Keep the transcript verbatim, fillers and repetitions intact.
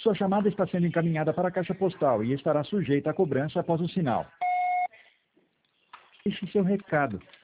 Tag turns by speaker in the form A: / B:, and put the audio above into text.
A: Sua chamada está sendo encaminhada para a caixa postal e estará sujeita à cobrança após o sinal. Deixe seu recado.